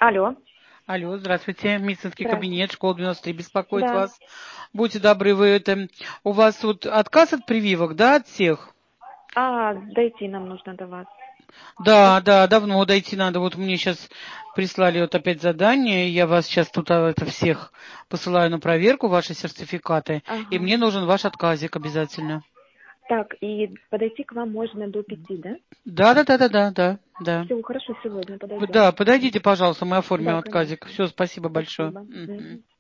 Алло, Алло, здравствуйте. Медицинский здравствуйте. кабинет, школа 93 беспокоит Да. вас. Будьте добры, у вас тут отказ от прививок, да, от всех? Дойти нам нужно до вас. Да, да, давно дойти надо. Вот мне сейчас прислали вот опять задание. Я вас сейчас тут это всех посылаю на проверку, ваши сертификаты. И Ага. мне нужен ваш отказик обязательно. Так, и подойти к вам можно до 5, да? Да, да, да, да, да, да, да. Все, хорошо, сегодня подойдем. Да, подойдите, пожалуйста, мы оформим Да, отказик. конечно. Все, спасибо большое. Спасибо. Мгм. Мгм.